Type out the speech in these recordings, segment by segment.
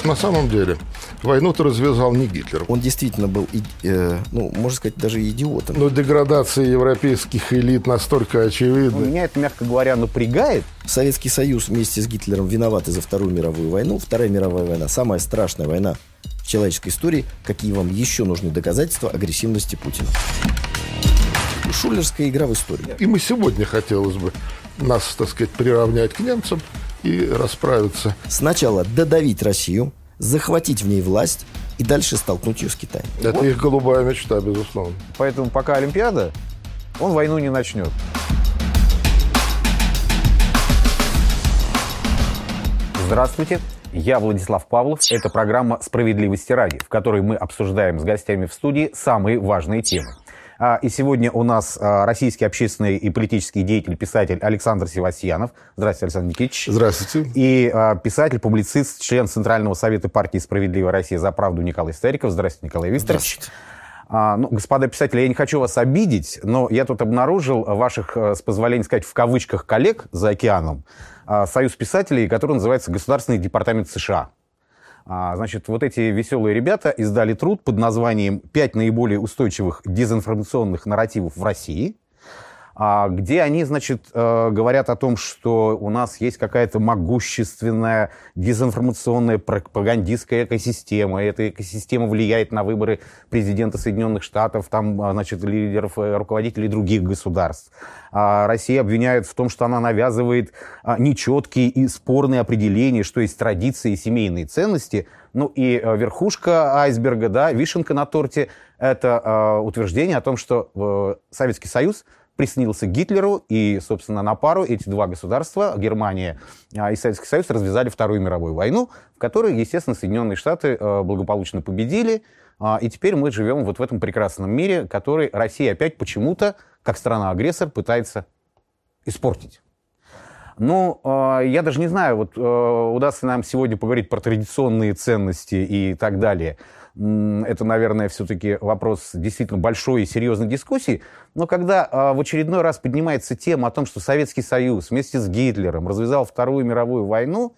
что на самом деле войну-то развязал не Гитлер. Он действительно был, можно сказать, даже идиотом. Но деградация европейских элит настолько очевидна. Меня это, мягко говоря, напрягает. Советский Союз вместе с Гитлером виноваты за Вторую мировую войну. Вторая мировая война – самая страшная война в человеческой истории. Какие вам еще нужны доказательства агрессивности Путина? Шулерская игра в историю. И мы сегодня хотелось бы нас, так сказать, приравнять к немцам и расправиться. Сначала додавить Россию, захватить в ней власть и дальше столкнуть ее с Китаем. Это их голубая мечта, безусловно. Поэтому пока Олимпиада, он войну не начнет. Здравствуйте, я Владислав Павлов. Это программа «Справедливости ради», в которой мы обсуждаем с гостями в студии самые важные темы. И сегодня у нас российский общественный и политический деятель, писатель Александр Севастьянов. Здравствуйте, Александр Никитич. Здравствуйте. И писатель, публицист, член Центрального совета партии «Справедливая Россия за правду» Николай Стариков. Здравствуйте, Николай Викторович. Здравствуйте. Господа писатели, я не хочу вас обидеть, но я тут обнаружил ваших, с позволения сказать, в кавычках, коллег за океаном, союз писателей, который называется Государственный департамент США. Значит, вот эти веселые ребята издали труд под названием «5 наиболее устойчивых дезинформационных нарративов в России», где они, значит, говорят о том, что у нас есть какая-то могущественная дезинформационная пропагандистская экосистема, и эта экосистема влияет на выборы президента Соединенных Штатов, там, значит, лидеров, руководителей других государств. Россия обвиняют в том, что она навязывает нечеткие и спорные определения, что есть традиции и семейные ценности. Ну и верхушка айсберга, да, вишенка на торте, это утверждение о том, что Советский Союз приснился Гитлеру, и, собственно, на пару эти два государства, Германия и Советский Союз, развязали Вторую мировую войну, в которой, естественно, Соединенные Штаты благополучно победили, и теперь мы живем вот в этом прекрасном мире, который Россия опять почему-то, как страна-агрессор, пытается испортить. Ну, я даже не знаю, вот удастся нам сегодня поговорить про традиционные ценности и так далее. Это, наверное, все-таки вопрос действительно большой и серьезной дискуссии. Но когда в очередной раз поднимается тема о том, что Советский Союз вместе с Гитлером развязал Вторую мировую войну,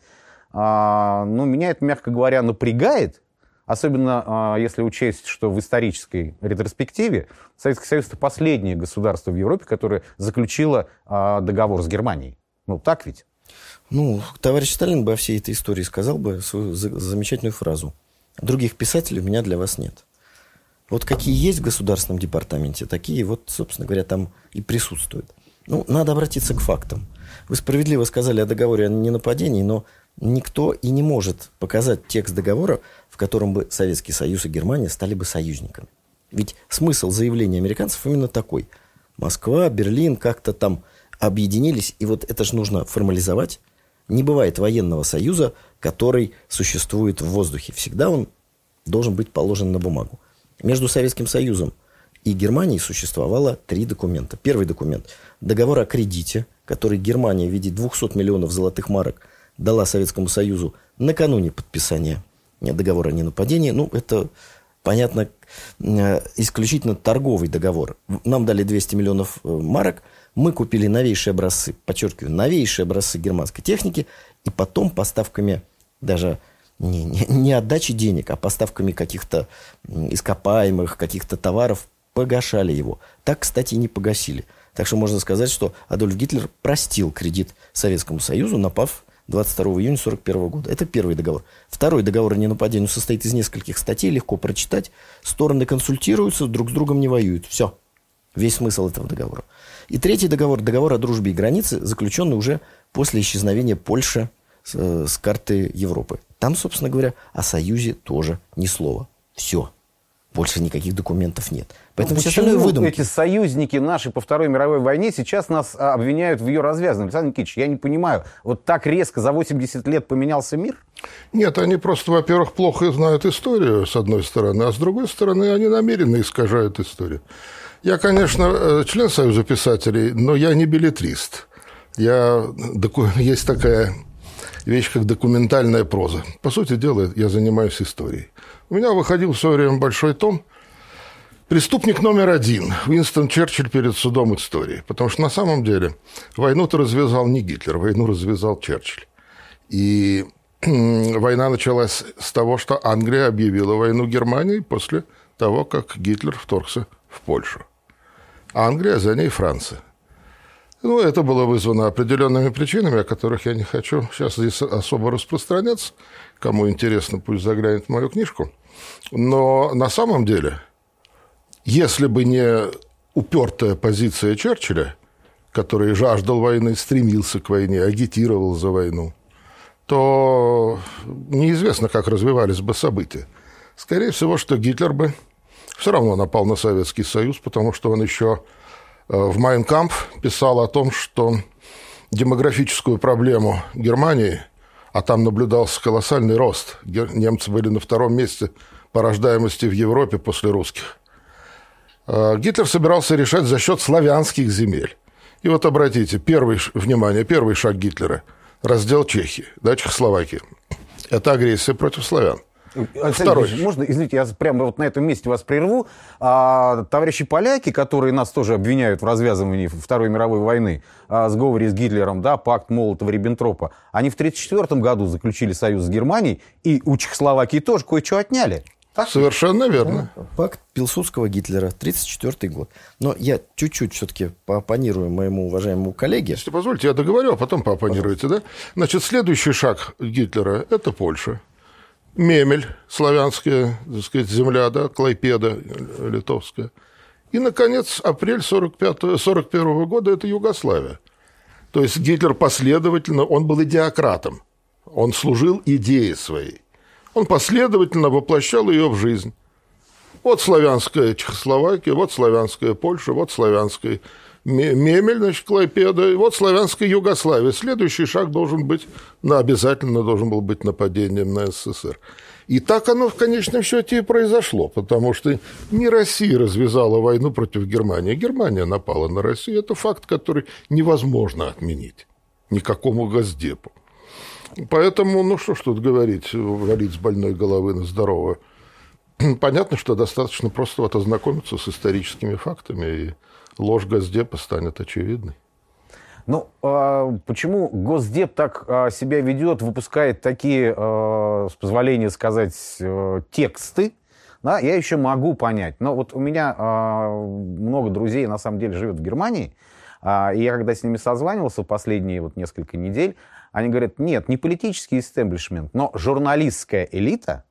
ну, меня это, мягко говоря, напрягает. Особенно если учесть, что в исторической ретроспективе Советский Союз — это последнее государство в Европе, которое заключило договор с Германией. Ну, так ведь? Ну, товарищ Сталин бы о всей этой истории сказал бы свою замечательную фразу. Других писателей у меня для вас нет. Вот какие есть в Государственном департаменте, такие вот, собственно говоря, там и присутствуют. Ну, надо обратиться к фактам. Вы справедливо сказали о договоре о ненападении, но никто и не может показать текст договора, в котором бы Советский Союз и Германия стали бы союзниками. Ведь смысл заявления американцев именно такой. Москва, Берлин как-то там объединились, и вот это же нужно формализовать. Не бывает военного союза, который существует в воздухе. Всегда он должен быть положен на бумагу. Между Советским Союзом и Германией существовало 3 документа. Первый документ – договор о кредите, который Германия в виде 200 миллионов золотых марок дала Советскому Союзу накануне подписания договора о ненападении. Ну, это, понятно, исключительно торговый договор. Нам дали 200 миллионов марок, мы купили новейшие образцы, подчеркиваю, новейшие образцы германской техники, и потом поставками даже не отдачей денег, а поставками каких-то ископаемых, каких-то товаров погашали его. Так, кстати, и не погасили. Так что можно сказать, что Адольф Гитлер простил кредит Советскому Союзу, напав 22 июня 1941 года. Это первый договор. Второй договор о ненападении состоит из нескольких статей, легко прочитать. Стороны консультируются, друг с другом не воюют. Все. Весь смысл этого договора. И третий договор, договор о дружбе и границе, заключенный уже после исчезновения Польши с карты Европы. Там, собственно говоря, о союзе тоже ни слова. Все. Больше никаких документов нет. Поэтому все остальное выдумки. Эти союзники наши по Второй мировой войне сейчас нас обвиняют в ее развязывании? Александр Никитич, я не понимаю, вот так резко за 80 лет поменялся мир? Нет, они просто, во-первых, плохо знают историю, с одной стороны, а с другой стороны, они намеренно искажают историю. Я, конечно, член Союза писателей, но я не беллетрист. Есть такая вещь, как документальная проза. По сути дела, я занимаюсь историей. У меня выходил в свое время большой том «Преступник номер 1. Уинстон Черчилль перед судом истории». Потому что на самом деле войну-то развязал не Гитлер, войну развязал Черчилль. И война началась с того, что Англия объявила войну Германии после того, как Гитлер вторгся в Польшу. Англия, а за ней Франция. Ну, это было вызвано определенными причинами, о которых я не хочу сейчас здесь особо распространяться. Кому интересно, пусть заглянет в мою книжку. Но на самом деле, если бы не упертая позиция Черчилля, который жаждал войны, стремился к войне, агитировал за войну, то неизвестно, как развивались бы события. Скорее всего, что Гитлер бы все равно напал на Советский Союз, потому что он еще в «Майн кампф» писал о том, что демографическую проблему Германии, а там наблюдался колоссальный рост, немцы были на 2-м месте по рождаемости в Европе после русских, Гитлер собирался решать за счет славянских земель. И вот обратите, первый шаг Гитлера – раздел Чехии, да, Чехословакии. Это агрессия против славян. Второй. Можно, извините, я прямо вот на этом месте вас прерву. Товарищи поляки, которые нас тоже обвиняют в развязывании Второй мировой войны, сговоре с Гитлером, да, пакт Молотова-Риббентропа, они в 1934 году заключили союз с Германией, и у Чехословакии тоже кое-что отняли. Совершенно верно. Пакт Пилсудского-Гитлера, 1934 год. Но я чуть-чуть все-таки пооппонирую моему уважаемому коллеге. Если позвольте, я договорю, а потом пооппонируете, да? Значит, следующий шаг Гитлера – это Польша. Мемель, славянская, так сказать, земля, да, Клайпеда, литовская. И, наконец, апрель 1941 года – это Югославия. То есть Гитлер последовательно, он был идеократом, он служил идее своей. Он последовательно воплощал ее в жизнь. Вот славянская Чехословакия, вот славянская Польша, вот славянская Мемель, значит, Клайпеда, и вот славянская Югославия. Следующий шаг обязательно должен был быть нападением на СССР. И так оно в конечном счете и произошло, потому что не Россия развязала войну против Германии. Германия напала на Россию. Это факт, который невозможно отменить никакому Госдепу. Поэтому, ну что ж тут говорить, валить с больной головы на здоровую. Понятно, что достаточно просто вот ознакомиться с историческими фактами, и ложь Госдепа станет очевидной. Ну, почему Госдеп так себя ведет, выпускает такие, с позволения сказать, тексты, да, я еще могу понять. Но вот у меня много друзей, на самом деле, живет в Германии, и я когда с ними созванивался последние вот несколько недель, они говорят, нет, не политический истеблишмент, но журналистская элита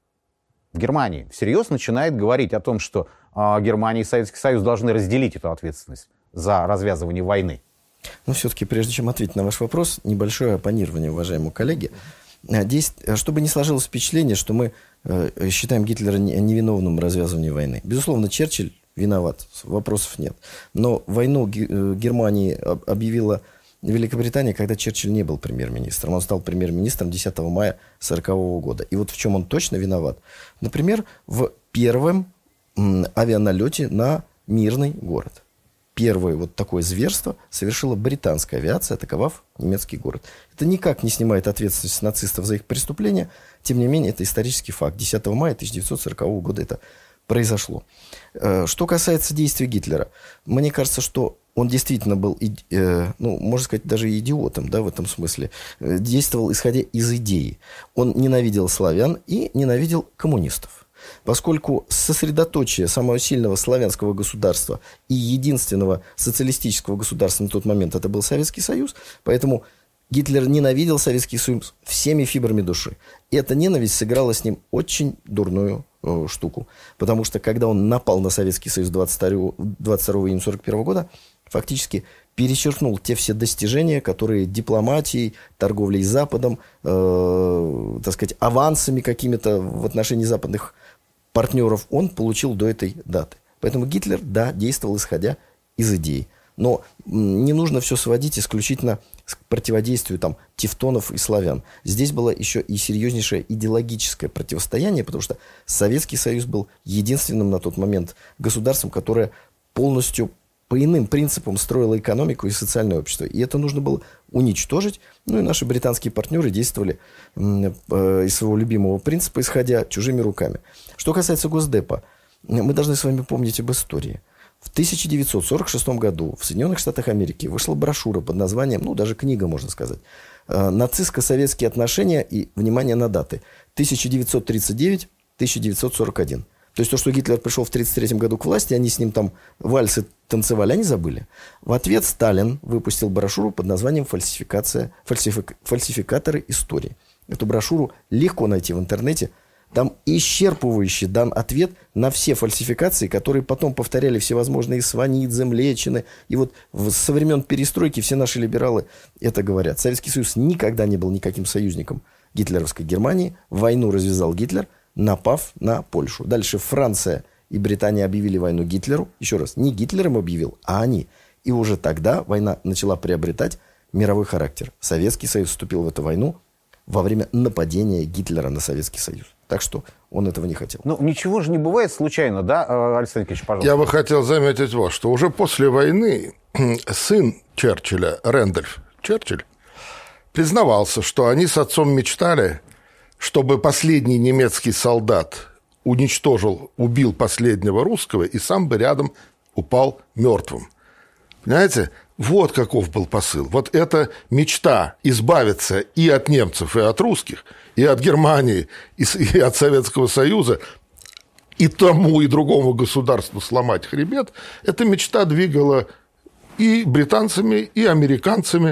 в Германии всерьез начинает говорить о том, что Германия и Советский Союз должны разделить эту ответственность за развязывание войны. Но все-таки, прежде чем ответить на ваш вопрос, небольшое оппонирование, уважаемому коллеге. Здесь, чтобы не сложилось впечатление, что мы считаем Гитлера невиновным в развязывании войны. Безусловно, Черчилль виноват, вопросов нет. Но войну Германии объявила Великобритания, когда Черчилль не был премьер-министром. Он стал премьер-министром 10 мая 1940 года. И вот в чем он точно виноват. Например, в первом авианалете на мирный город. Первое вот такое зверство совершила британская авиация, атаковав немецкий город. Это никак не снимает ответственность с нацистов за их преступления. Тем не менее, это исторический факт. 10 мая 1940 года это произошло. Что касается действий Гитлера, мне кажется, что он действительно был, можно сказать, даже идиотом, да, в этом смысле. Действовал, исходя из идеи. Он ненавидел славян и ненавидел коммунистов. Поскольку сосредоточие самого сильного славянского государства и единственного социалистического государства на тот момент это был Советский Союз, поэтому Гитлер ненавидел Советский Союз всеми фибрами души. И эта ненависть сыграла с ним очень дурную штуку. Потому что, когда он напал на Советский Союз 22 июня 1941 года, фактически перечеркнул те все достижения, которые дипломатией, торговлей с Западом, так сказать, авансами какими-то в отношении западных партнеров он получил до этой даты. Поэтому Гитлер, да, действовал исходя из идей. Но не нужно все сводить исключительно к противодействию там, тевтонов и славян. Здесь было еще и серьезнейшее идеологическое противостояние, потому что Советский Союз был единственным на тот момент государством, которое полностью по иным принципам строило экономику и социальное общество. И это нужно было уничтожить. Ну и наши британские партнеры действовали из своего любимого принципа, исходя чужими руками. Что касается Госдепа, мы должны с вами помнить об истории. В 1946 году в Соединенных Штатах Америки вышла брошюра под названием, даже книга, можно сказать, Нацистско-советские отношения и, внимание на даты, 1939-1941. То есть то, что Гитлер пришел в 1933 году к власти, они с ним там вальсы танцевали, они забыли. В ответ Сталин выпустил брошюру под названием «Фальсификаторы истории». Эту брошюру легко найти в интернете. Там исчерпывающий дан ответ на все фальсификации, которые потом повторяли всевозможные Сванидзе, Млечины. И вот со времен перестройки все наши либералы это говорят. Советский Союз никогда не был никаким союзником гитлеровской Германии. Войну развязал Гитлер, напав на Польшу. Дальше Франция и Британия объявили войну Гитлеру. Еще раз, не Гитлер им объявил, а они. И уже тогда война начала приобретать мировой характер. Советский Союз вступил в эту войну во время нападения Гитлера на Советский Союз. Так что он этого не хотел. Ну, ничего же не бывает случайно, да, Александр Николаевич, пожалуйста? Я бы хотел заметить вот, что уже после войны сын Черчилля, Рэндольф Черчилль, признавался, что они с отцом мечтали, чтобы последний немецкий солдат убил последнего русского и сам бы рядом упал мертвым. Понимаете? Вот каков был посыл. Вот эта мечта избавиться и от немцев, и от русских, и от Германии, и от Советского Союза, и тому, и другому государству сломать хребет, эта мечта двигала и британцами, и американцами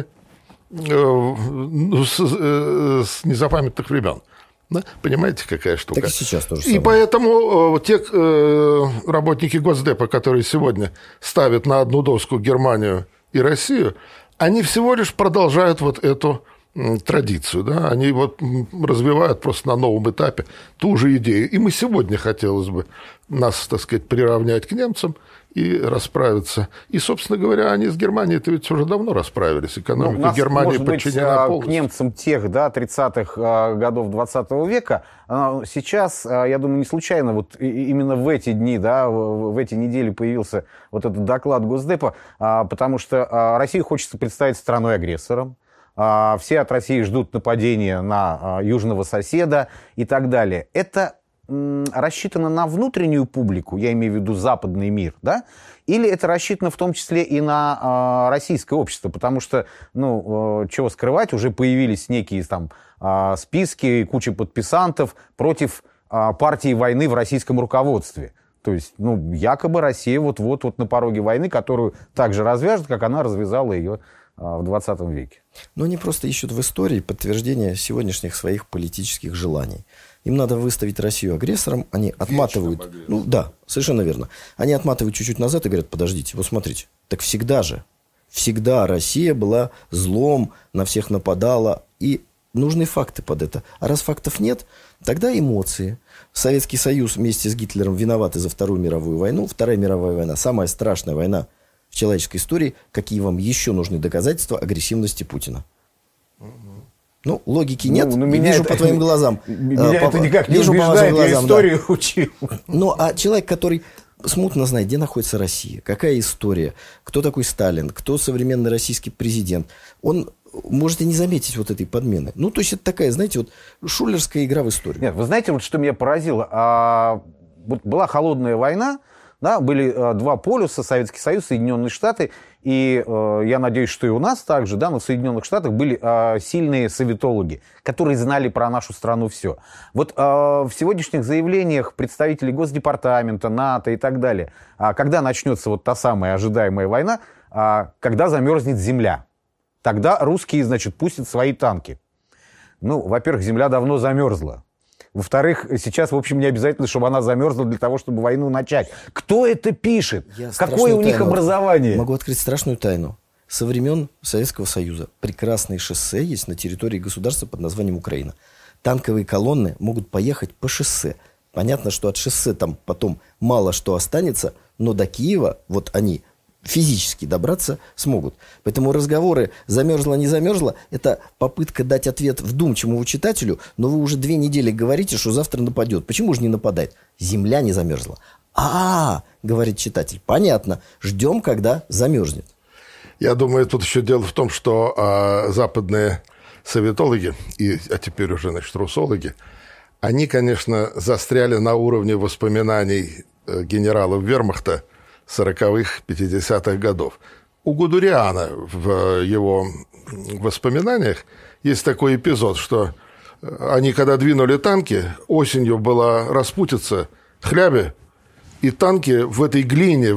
с незапамятных времен. Да? Понимаете, какая штука? Так и сейчас тоже самое. И поэтому те работники Госдепа, которые сегодня ставят на одну доску Германию и Россию, они всего лишь продолжают вот эту традицию. Да? Они вот развивают просто на новом этапе ту же идею. И мы сегодня хотелось бы нас, так сказать, приравнять к немцам и расправиться. И, собственно говоря, они с Германией-то ведь уже давно расправились. Экономика Германии подчинена полностью. К немцам тех, да, 30-х годов 20 века. Сейчас, я думаю, не случайно вот именно в эти дни, да, в эти недели появился вот этот доклад Госдепа, потому что Россию хочется представить страной-агрессором. Все от России ждут нападения на южного соседа и так далее. Это рассчитано на внутреннюю публику, я имею в виду западный мир, да? Или это рассчитано в том числе и на российское общество? Потому что, ну, чего скрывать, уже появились некие там списки, куча подписантов против партии войны в российском руководстве. То есть, ну, якобы Россия вот-вот на пороге войны, которую так же развяжет, как она развязала ее в 20 веке. Но они просто ищут в истории подтверждение сегодняшних своих политических желаний. Им надо выставить Россию агрессором, они отматывают... Ну да, совершенно верно. Они отматывают чуть-чуть назад и говорят, подождите, вот смотрите, так всегда же, всегда Россия была злом, на всех нападала, и нужны факты под это. А раз фактов нет, тогда эмоции. Советский Союз вместе с Гитлером виноваты за Вторую мировую войну. Вторая мировая война, самая страшная война в человеческой истории. Какие вам еще нужны доказательства агрессивности Путина? Ну, логики нет. Вижу по твоим глазам. Меня это никак не убеждает, я историю учил. Ну, а человек, который смутно знает, где находится Россия, какая история, кто такой Сталин, кто современный российский президент, он может и не заметить вот этой подмены. Ну, то есть это такая, знаете, вот шулерская игра в историю. Нет, вы знаете, вот что меня поразило? Вот была холодная война, да, были два полюса, Советский Союз, Соединенные Штаты, и я надеюсь, что и у нас также, да, но в Соединенных Штатах были сильные советологи, которые знали про нашу страну все. Вот в сегодняшних заявлениях представителей Госдепартамента, НАТО и так далее, когда начнется вот та самая ожидаемая война, когда замерзнет земля, тогда русские, значит, пустят свои танки. Ну, во-первых, земля давно замерзла. Во-вторых, сейчас, в общем, не обязательно, чтобы она замерзла для того, чтобы войну начать. Кто это пишет? Какое у них образование? Могу открыть страшную тайну. Со времен Советского Союза прекрасные шоссе есть на территории государства под названием Украина. Танковые колонны могут поехать по шоссе. Понятно, что от шоссе там потом мало что останется, но до Киева вот они физически добраться смогут. Поэтому разговоры «замерзла, не замерзла» – это попытка дать ответ вдумчивому читателю, но вы уже 2 недели говорите, что завтра нападет. Почему же не нападает? Земля не замерзла. Говорит читатель, понятно, ждем, когда замерзнет. Я думаю, тут еще дело в том, что западные советологи, а теперь уже, значит, русологи, они, конечно, застряли на уровне воспоминаний генералов вермахта 40-х, 50-х годов. У Гудериана в его воспоминаниях есть такой эпизод, что они, когда двинули танки, осенью была распутица, хлябе, и танки в этой глине,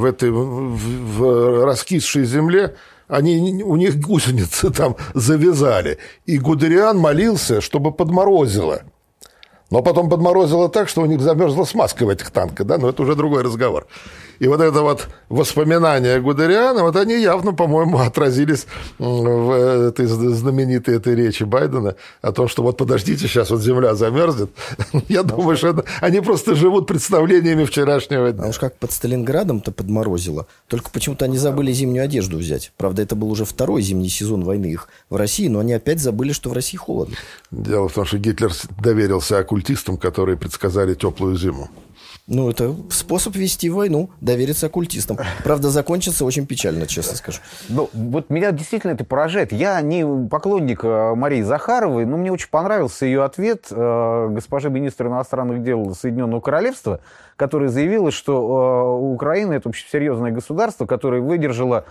в раскисшей земле, у них гусеницы там завязали. И Гудериан молился, чтобы подморозило. Но потом подморозило так, что у них замерзла смазка в этих танках, да, но это уже другой разговор. И вот это вот воспоминания Гудериана, вот они явно, по-моему, отразились в этой знаменитой этой речи Байдена о том, что вот подождите, сейчас вот земля замерзнет. Я думаю, что они просто живут представлениями вчерашнего дня. А уж как под Сталинградом-то подморозило. Только почему-то они забыли зимнюю одежду взять. Правда, это был уже второй зимний сезон войны их в России, но они опять забыли, что в России холодно. Дело в том, что Гитлер доверился оккультистам, которые предсказали теплую зиму. Ну, это способ вести войну, довериться оккультистам. Правда, закончится очень печально, честно скажу. Ну, вот меня действительно это поражает. Я не поклонник Марии Захаровой, но мне очень понравился ее ответ госпожи министра иностранных дел Соединенного Королевства, которая заявила, что Украина — это очень серьезное государство, которое выдержало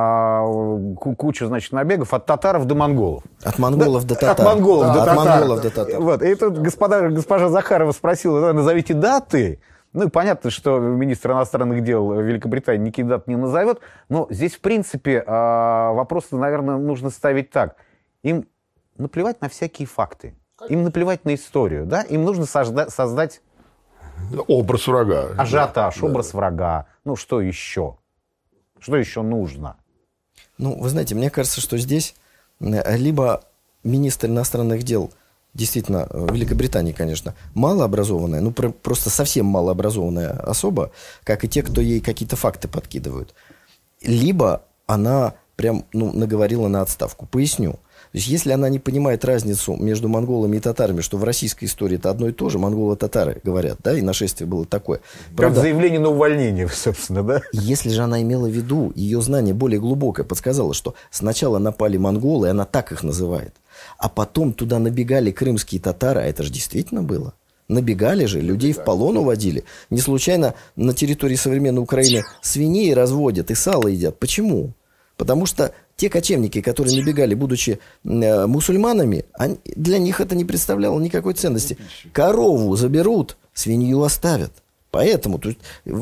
кучу, значит, набегов от татаров до монголов. От монголов до татар. От монголов до татар. От монголов до татар. Вот. И тут госпожа Захарова спросила: назовите даты. Ну, и понятно, что министр иностранных дел Великобритании никакие даты не назовет, но здесь, в принципе, вопрос, наверное, нужно ставить так. Им наплевать на всякие факты, им наплевать на историю, да? Им нужно создать образ врага. Ажиотаж, образ врага. Ну, что еще? Что еще нужно? Ну, вы знаете, мне кажется, что здесь либо министр иностранных дел действительно, в Великобритании, конечно, малообразованная, ну, просто совсем малообразованная особа, как и те, кто ей какие-то факты подкидывают. Либо она прям, ну, наговорила на отставку. Поясню. То есть, если она не понимает разницу между монголами и татарами, что в российской истории это одно и то же, монголо-татары говорят, да, и нашествие было такое. Правда, как заявление на увольнение, собственно, да? Если же она имела в виду, ее знание более глубокое подсказало, что сначала напали монголы, и она так их называет, а потом туда набегали крымские татары, а это же действительно было. Набегали же, людей в полон уводили. Не случайно на территории современной Украины свиней разводят и сало едят. Почему? Потому что те кочевники, которые набегали, будучи мусульманами, для них это не представляло никакой ценности. Корову заберут, свинью оставят. Поэтому тут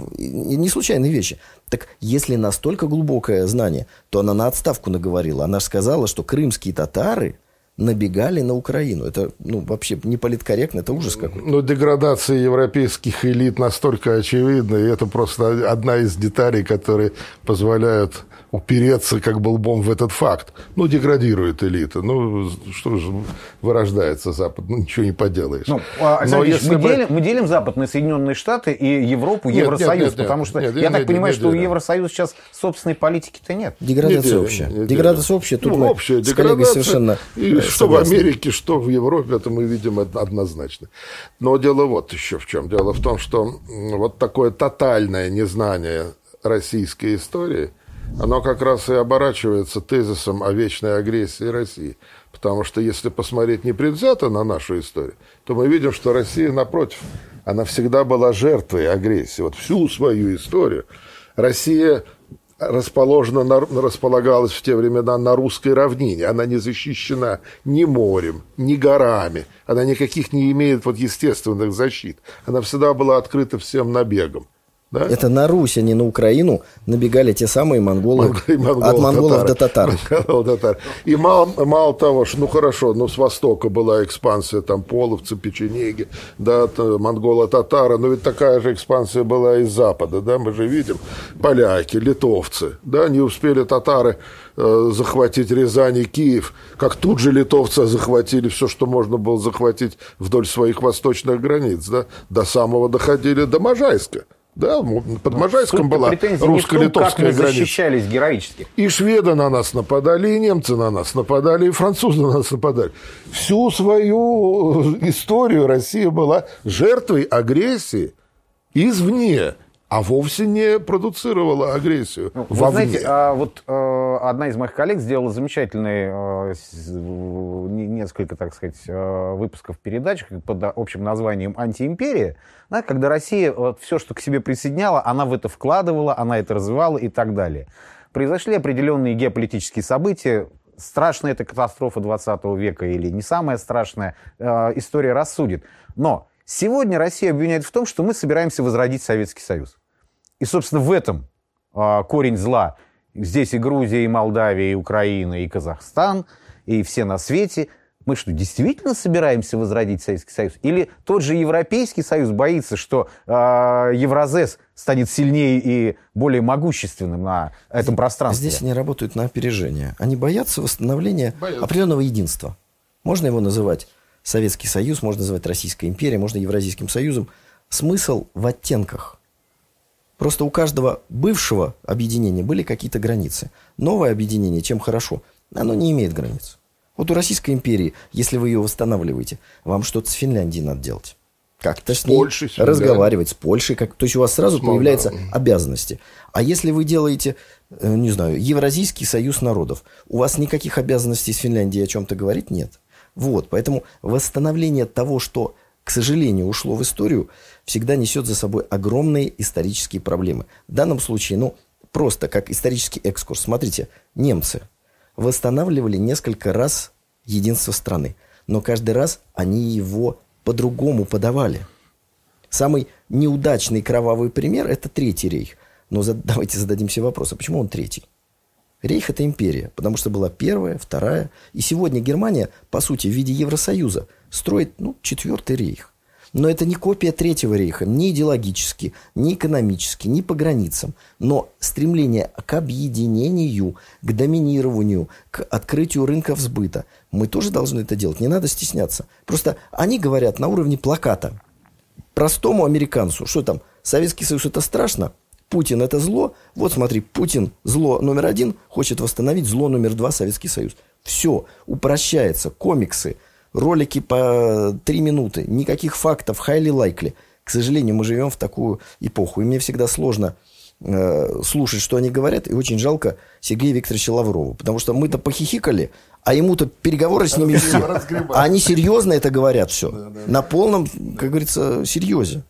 не случайные вещи. Так если настолько глубокое знание, то она на отставку наговорила. Она же сказала, что крымские татары набегали на Украину. Это, ну, вообще не политкорректно, это ужас какой-то. Ну, деградация европейских элит настолько очевидна, и это просто одна из деталей, которые позволяют упереться как бы лбом в этот факт. Ну, деградирует элита. Ну, что же вырождается Запад? Ну, ничего не поделаешь. Ну, мы делим Запад на Соединенные Штаты и Европу, Евросоюз, потому что я так понимаю, что у Евросоюза сейчас собственной политики-то нет. Деградация общая. Деградация общая. Тут мы с коллегой совершенно... Что в Америке, что в Европе, это мы видим однозначно. Но дело вот еще в чем. Дело в том, что вот такое тотальное незнание российской истории, оно как раз и оборачивается тезисом о вечной агрессии России. Потому что если посмотреть непредвзято на нашу историю, то мы видим, что Россия, напротив, она всегда была жертвой агрессии. Вот всю свою историю Россия располагалась в те времена на русской равнине. Она не защищена ни морем, ни горами. Она никаких не имеет вот естественных защит. Она всегда была открыта всем набегам. Да? Это на Русь, а не на Украину набегали те самые монголы, от монголов до татар. И мало того, что, ну хорошо, ну с востока была экспансия, там половцы, печенеги, да, монголо-татары, но ведь такая же экспансия была и с запада, да, мы же видим, поляки, литовцы, да, не успели татары захватить Рязань и Киев, как тут же литовцы захватили все, что можно было захватить вдоль своих восточных границ, да, до самого доходили до Можайска. Да, под Можайском была русско-литовская граница. Защищались героически. И шведы на нас нападали, и немцы на нас нападали, и французы на нас нападали. Всю свою историю Россия была жертвой агрессии извне, а вовсе не продуцировала агрессию вовне. Вы знаете, вот одна из моих коллег сделала замечательные несколько, так сказать, выпусков передач под общим названием «Антиимперия», да, когда Россия все, что к себе присоединяла, она в это вкладывала, она это развивала и так далее. Произошли определенные геополитические события, страшная это катастрофа 20 века или не самая страшная, история рассудит. Но сегодня Россия обвиняет в том, что мы собираемся возродить Советский Союз. И, собственно, в этом корень зла. Здесь и Грузия, и Молдавия, и Украина, и Казахстан, и все на свете. Мы что, действительно собираемся возродить Советский Союз? Или тот же Европейский Союз боится, что Евразес станет сильнее и более могущественным на этом пространстве? Здесь они работают на опережение. Они боятся восстановления определенного единства. Можно его называть Советский Союз, можно называть Российская империя, можно Евразийским Союзом. Смысл в оттенках. Просто у каждого бывшего объединения были какие-то границы. Новое объединение, чем хорошо, оно не имеет границ. Вот у Российской империи, если вы ее восстанавливаете, вам что-то с Финляндией надо делать. Как-то с ней разговаривать, с Польшей. То есть у вас сразу появляются обязанности. А если вы делаете, не знаю, Евразийский союз народов, у вас никаких обязанностей с Финляндией о чем-то говорить нет. Вот, поэтому восстановление того, что, к сожалению, ушло в историю, всегда несет за собой огромные исторические проблемы. В данном случае, просто как исторический экскурс. Смотрите, немцы восстанавливали несколько раз единство страны, но каждый раз они его по-другому подавали. Самый неудачный кровавый пример – это Третий рейх. Но давайте зададимся вопросом, почему он третий? Рейх – это империя, потому что была первая, вторая. И сегодня Германия, по сути, в виде Евросоюза строит Четвертый рейх. Но это не копия Третьего рейха, ни идеологически, ни экономически, ни по границам. Но стремление к объединению, к доминированию, к открытию рынков сбыта. Мы тоже должны это делать, не надо стесняться. Просто они говорят на уровне плаката. Простому американцу, что там, Советский Союз – это страшно, Путин – это зло. Вот смотри, Путин – зло номер 1, хочет восстановить зло номер 2 – Советский Союз. Все упрощается, комиксы, ролики по 3 минуты, никаких фактов, highly likely. К сожалению, мы живем в такую эпоху, и мне всегда сложно слушать, что они говорят, и очень жалко Сергея Викторовича Лаврова, потому что мы-то похихикали, а ему-то переговоры с ними вести. А они серьезно это говорят все. На полном, как говорится, серьезе.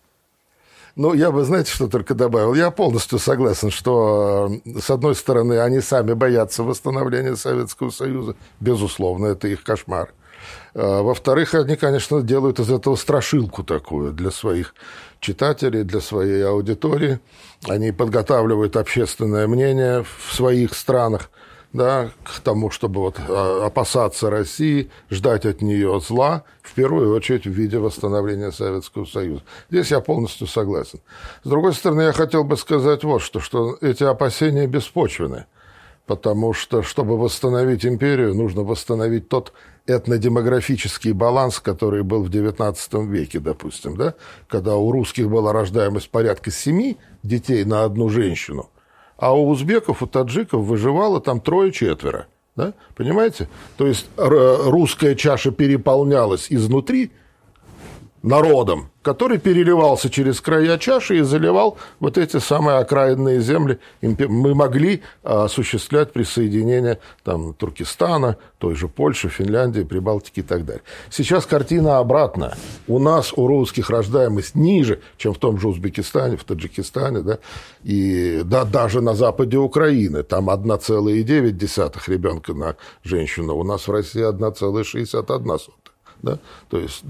Я бы, знаете, что только добавил? Я полностью согласен, что, с одной стороны, они сами боятся восстановления Советского Союза. Безусловно, это их кошмар. Во-вторых, они, конечно, делают из этого страшилку такую для своих читателей, для своей аудитории. Они подготавливают общественное мнение в своих странах, да, к тому, чтобы опасаться России, ждать от нее зла, в первую очередь в виде восстановления Советского Союза. Здесь я полностью согласен. С другой стороны, я хотел бы сказать вот что эти опасения беспочвены, потому что, чтобы восстановить империю, нужно восстановить тот этнодемографический баланс, который был в XIX веке, допустим, да, когда у русских была рождаемость порядка 7 детей на одну женщину, а у узбеков, у таджиков выживало там 3-4. Да? Понимаете? То есть русская чаша переполнялась изнутри народом, который переливался через края чаши и заливал вот эти самые окраинные земли. Мы могли осуществлять присоединение Туркестана, той же Польши, Финляндии, Прибалтики и так далее. Сейчас картина обратная. У нас, у русских, рождаемость ниже, чем в том же Узбекистане, в Таджикистане, да, и даже на западе Украины. Там 1,9 ребенка на женщину. У нас в России 1,61. Да? То есть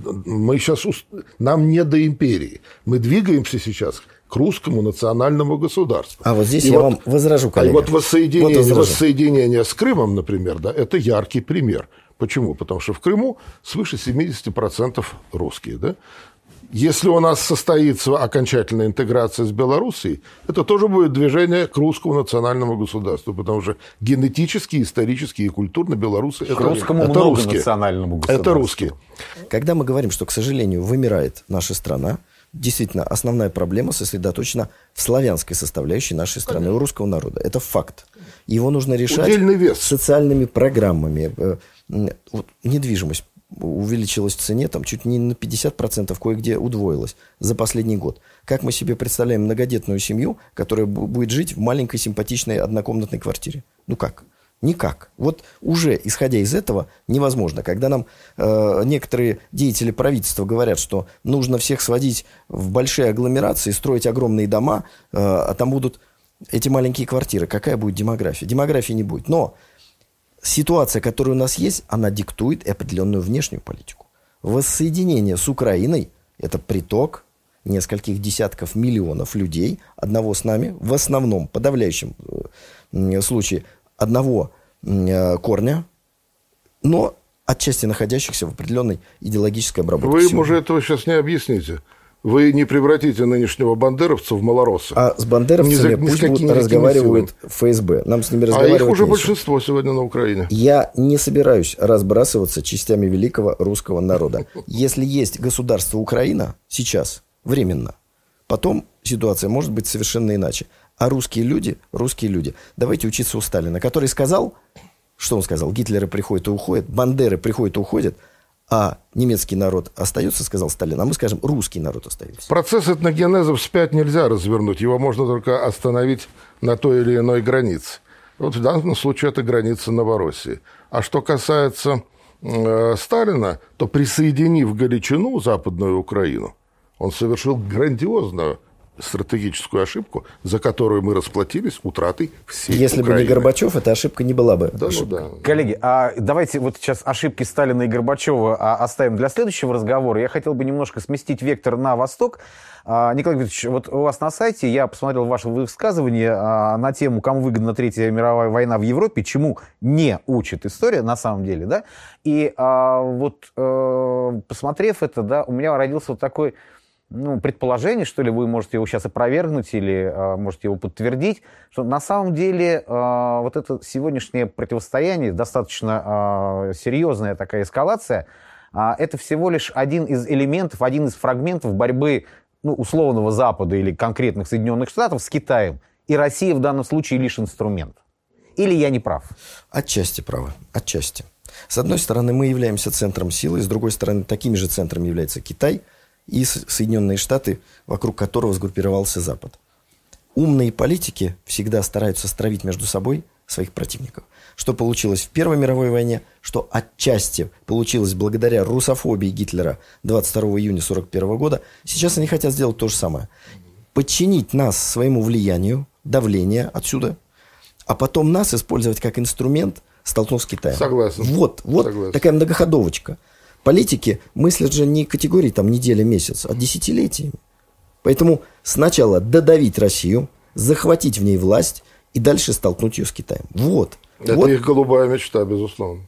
нам не до империи. Мы двигаемся сейчас к русскому национальному государству. А вот здесь я вам возражу, коллега. Вот воссоединение с Крымом, например, да, это яркий пример. Почему? Потому что в Крыму свыше 70% русские. Да? Если у нас состоится окончательная интеграция с Белоруссией, это тоже будет движение к русскому национальному государству, потому что генетически, исторически и культурно белорусы это многонациональному государству. Это русские. Когда мы говорим, что, к сожалению, вымирает наша страна, действительно, основная проблема сосредоточена в славянской составляющей нашей страны, у русского народа. Это факт. Его нужно решать социальными программами. Недвижимость увеличилась в цене, чуть не на 50%, кое-где удвоилась за последний год. Как мы себе представляем многодетную семью, которая будет жить в маленькой симпатичной однокомнатной квартире? Как? Никак. Вот уже, исходя из этого, невозможно. Когда нам некоторые деятели правительства говорят, что нужно всех сводить в большие агломерации, строить огромные дома, а там будут эти маленькие квартиры, какая будет демография? Демографии не будет. Но ситуация, которая у нас есть, она диктует определенную внешнюю политику. Воссоединение с Украиной – это приток нескольких десятков миллионов людей, одного с нами, в основном, подавляющем случае, одного корня, но отчасти находящихся в определенной идеологической обработке. Вы ему же этого сейчас не объясните. Вы не превратите нынешнего бандеровца в малоросса. А с бандеровцами пусть разговаривают ФСБ. Нам с ними разговаривать. А их уже нечего. большинство сегодня на Украине. Я не собираюсь разбрасываться частями великого русского народа. Если есть государство Украина сейчас, временно, потом ситуация может быть совершенно иначе. А русские люди, давайте учиться у Сталина, который сказал, что он сказал? Гитлеры приходят и уходят, бандеры приходят и уходят, а немецкий народ остается, сказал Сталин, а мы скажем, русский народ остается. Процесс этногенеза вспять нельзя развернуть, его можно только остановить на той или иной границе. Вот в данном случае это граница Новороссии. А что касается Сталина, то присоединив Галичину, Западную Украину, он совершил грандиозную стратегическую ошибку, за которую мы расплатились утратой всей Если Украины. бы не Горбачев, эта ошибка не была бы. Да, ну да. Коллеги, а давайте вот сейчас ошибки Сталина и Горбачева оставим для следующего разговора. Я хотел бы немножко сместить вектор на восток. Николай Викторович, вот у вас на сайте я посмотрел ваше высказывание на тему, кому выгодна Третья мировая война в Европе, чему не учит история на самом деле, да? И посмотрев это, да, у меня родился вот такой предположение, что ли, вы можете его сейчас опровергнуть или можете его подтвердить, что на самом деле вот это сегодняшнее противостояние, достаточно серьезная такая эскалация, это всего лишь один из элементов, один из фрагментов борьбы условного Запада или конкретных Соединенных Штатов с Китаем. И Россия в данном случае лишь инструмент. Или я не прав? Отчасти правы, отчасти. С одной стороны, мы являемся центром силы, с другой стороны, такими же центрами является Китай и Соединенные Штаты, вокруг которого сгруппировался Запад. Умные политики всегда стараются стравить между собой своих противников. Что получилось в Первой мировой войне, что отчасти получилось благодаря русофобии Гитлера 22 июня 1941 года, сейчас они хотят сделать то же самое. Подчинить нас своему влиянию, давление отсюда, а потом нас использовать как инструмент, столкнув с Китаем. Согласен. Вот Согласен. Такая многоходовочка. Политики мыслят же не категории неделя, месяц, а десятилетиями. Поэтому сначала додавить Россию, захватить в ней власть и дальше столкнуть ее с Китаем. Это их голубая мечта, безусловно.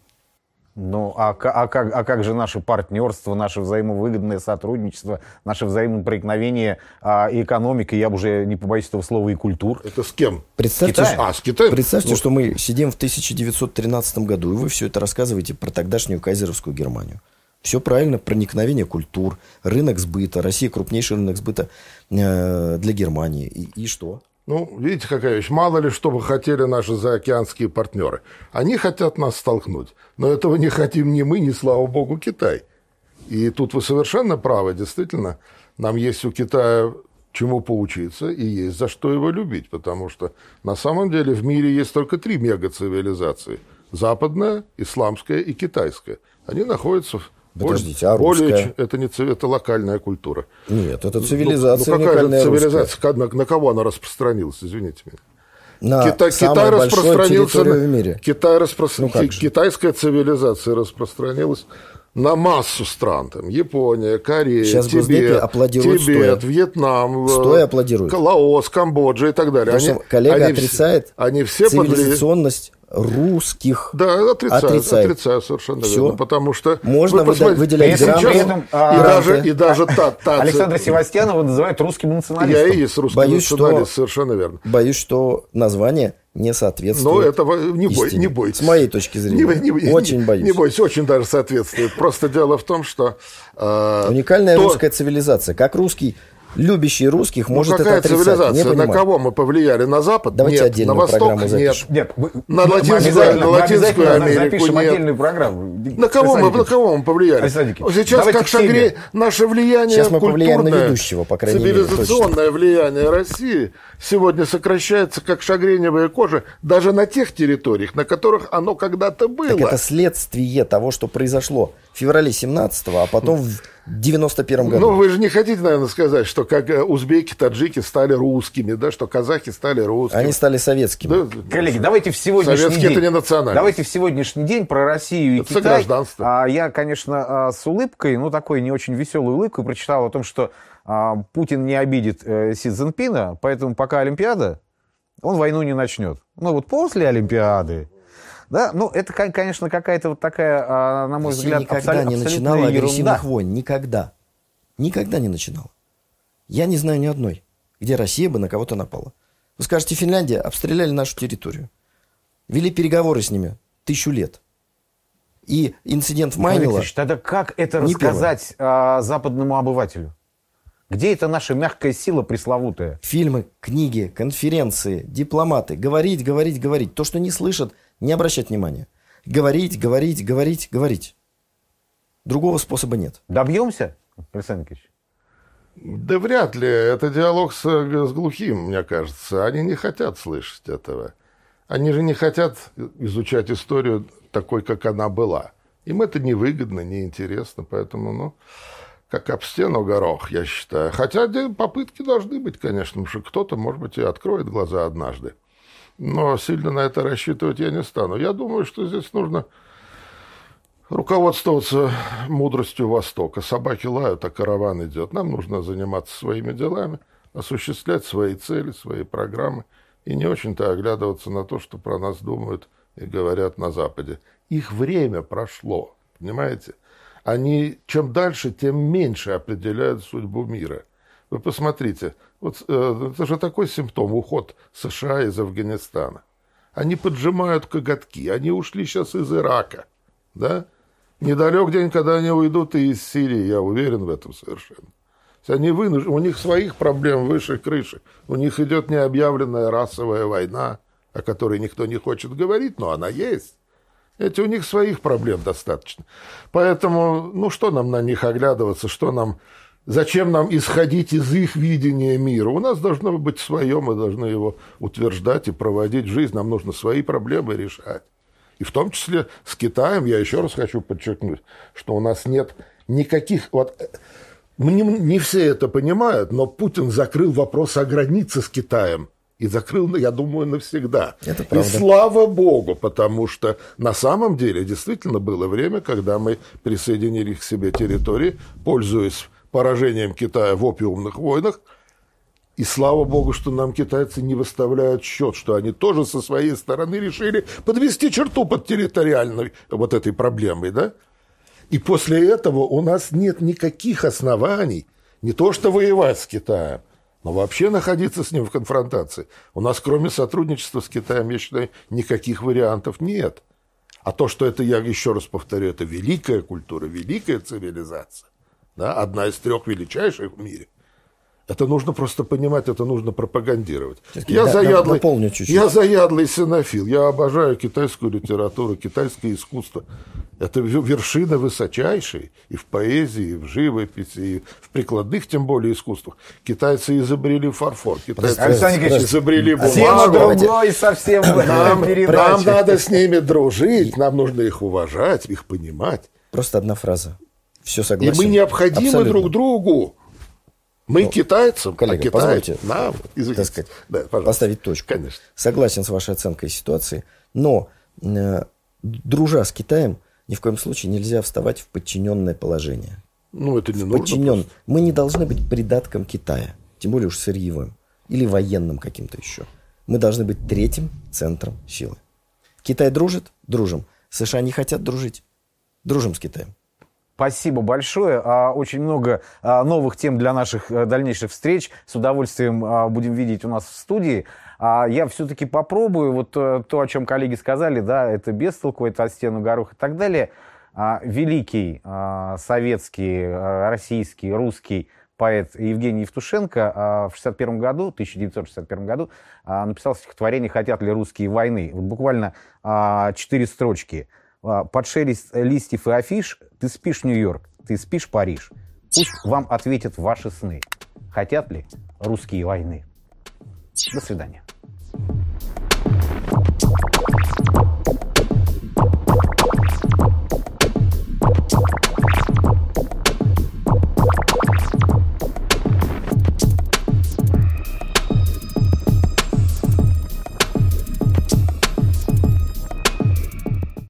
А как же наше партнерство, наше взаимовыгодное сотрудничество, наше взаимопроникновение экономики, я уже не побоюсь этого слова, и культур? Это с кем? Представьте, с Китаем? Представьте, что мы сидим в 1913 году, и вы все это рассказываете про тогдашнюю кайзеровскую Германию. Все правильно, проникновение культур, рынок сбыта. Россия крупнейший рынок сбыта для Германии. И что? Видите, какая вещь. Мало ли, что бы хотели наши заокеанские партнеры. Они хотят нас столкнуть. Но этого не хотим ни мы, ни, слава богу, Китай. И тут вы совершенно правы. Действительно, нам есть у Китая чему поучиться и есть за что его любить. Потому что на самом деле в мире есть только 3 мегацивилизации. Западная, исламская и китайская. Они находятся в... Подождите, а русская? Это локальная культура. Нет, это цивилизация какая уникальная цивилизация? На кого она распространилась, извините меня? На Китай распространился в мире. Китайская цивилизация распространилась на массу стран. Япония, Корея, сейчас Тибет, Вьетнам, аплодируют. Лаос, Камбоджа и так далее. Коллега отрицает цивилизационность русских. Да, отрицаю совершенно Всё. верно. Потому что можно выделять гранты. И даже Александра Севастьянова называют русским националистом. Я и есть русский националист, совершенно верно. Боюсь, что название не соответствует этого не бойтесь. С моей точки зрения. Очень боюсь. Не бойтесь, очень даже соответствует. Просто дело в том, что... уникальная русская цивилизация. Как русский, любящий русских, может это отрицать. Цивилизация? На кого мы повлияли? На Запад? Давайте нет. На Восток? Нет. На Латинскую Америку? Запишем нет. отдельную программу. На кого мы повлияли? Сейчас как шагре наше влияние сейчас мы повлияем на культурное, ведущего, по крайней мере. Цивилизационное влияние России сегодня сокращается как шагреневая кожа даже на тех территориях, на которых оно когда-то было. Так это следствие того, что произошло. в феврале 17-го, а потом в 91-м году. Ну, вы же не хотите, наверное, сказать, что как узбеки, таджики стали русскими, да, что казахи стали русскими. Они стали советскими. Да, коллеги, давайте в сегодняшний советские день... это не национальность. Давайте в сегодняшний день про Россию и Это Китай. согражданство. Я, конечно, с улыбкой, ну, такой не очень веселой улыбкой прочитал о том, что Путин не обидит Си Цзиньпина, поэтому пока Олимпиада, он войну не начнет. Но вот после Олимпиады, да, ну, это, конечно, какая-то вот такая, на мой взгляд, никогда не начинала агрессивных войн. Никогда. Никогда не начинала. Я не знаю ни одной, где Россия бы на кого-то напала. Вы скажете, Финляндия обстреляли нашу территорию. Вели переговоры с ними 1000 лет. И инцидент в Майнило... Тогда как это рассказать западному обывателю? Где это наша мягкая сила пресловутая? Фильмы, книги, конференции, дипломаты. Говорить, говорить, говорить. То, что не слышат, не обращать внимания. Говорить, говорить, говорить, говорить. Другого способа нет. Добьемся, Александр Николаевич? Да вряд ли. Это диалог с глухим, мне кажется. Они не хотят слышать этого. Они же не хотят изучать историю такой, как она была. Им это невыгодно, неинтересно. Поэтому, ну, как об стену горох, я считаю. Хотя попытки должны быть, конечно, потому что кто-то, может быть, и откроет глаза однажды. Но сильно на это рассчитывать я не стану. Я думаю, что здесь нужно руководствоваться мудростью Востока. Собаки лают, а караван идет. Нам нужно заниматься своими делами, осуществлять свои цели, свои программы и не очень-то оглядываться на то, что про нас думают и говорят на Западе. Их время прошло, понимаете? Они чем дальше, тем меньше определяют судьбу мира. Вы посмотрите, вот это же такой симптом, уход США из Афганистана. Они поджимают коготки, они ушли сейчас из Ирака, да? Недалек день, когда они уйдут и из Сирии, я уверен в этом совершенно. Они у них своих проблем выше крыши. У них идет необъявленная расовая война, о которой никто не хочет говорить, но она есть. У них своих проблем достаточно. Поэтому, ну, что нам на них оглядываться, зачем нам исходить из их видения мира? У нас должно быть свое, мы должны его утверждать и проводить в жизнь. Нам нужно свои проблемы решать. И в том числе с Китаем, я еще раз хочу подчеркнуть, что у нас нет никаких... Не все это понимают, но Путин закрыл вопрос о границе с Китаем. И закрыл, я думаю, навсегда. Это правда. И слава богу, потому что на самом деле действительно было время, когда мы присоединили к себе территории, пользуясь поражением Китая в опиумных войнах. И слава богу, что нам китайцы не выставляют счет, что они тоже со своей стороны решили подвести черту под территориальной вот этой проблемой, да? И после этого у нас нет никаких оснований не то что воевать с Китаем, но вообще находиться с ним в конфронтации. У нас, кроме сотрудничества с Китаем, я считаю, никаких вариантов нет. А то, что это, я еще раз повторю, это великая культура, великая цивилизация, да, одна из 3 величайших в мире. Это нужно просто понимать, это нужно пропагандировать. Я заядлый синофил, я обожаю китайскую литературу, китайское искусство. Это вершина высочайшей и в поэзии, и в живописи, и в прикладных, тем более, искусствах. Китайцы изобрели фарфор, китайцы изобрели бумагу. Тема другой совсем. Нам надо с ними дружить, нам нужно их уважать, их понимать. Просто одна фраза. Все согласен. И мы необходимы абсолютно друг другу. Мы китайцам, коллега, а позвольте, нам, так сказать, поставить точку. Конечно. Согласен с вашей оценкой ситуации, но дружа с Китаем, ни в коем случае нельзя вставать в подчиненное положение. Ну, это не нужно. Мы не должны быть придатком Китая, тем более уж сырьевым или военным каким-то еще. Мы должны быть 3-м центром силы. Китай дружит? Дружим. США не хотят дружить? Дружим с Китаем. Спасибо большое. Очень много новых тем для наших дальнейших встреч. С удовольствием будем видеть у нас в студии. Я все-таки попробую вот то, о чем коллеги сказали, да, это бестолку, это от стену горох и так далее. Великий советский, российский, русский поэт Евгений Евтушенко в 1961 году написал стихотворение «Хотят ли русские войны?». Вот буквально 4 строчки. «Под шелест листьев и афиш ты спишь Нью-Йорк, ты спишь Париж. Пусть вам ответят ваши сны. Хотят ли русские войны?» До свидания.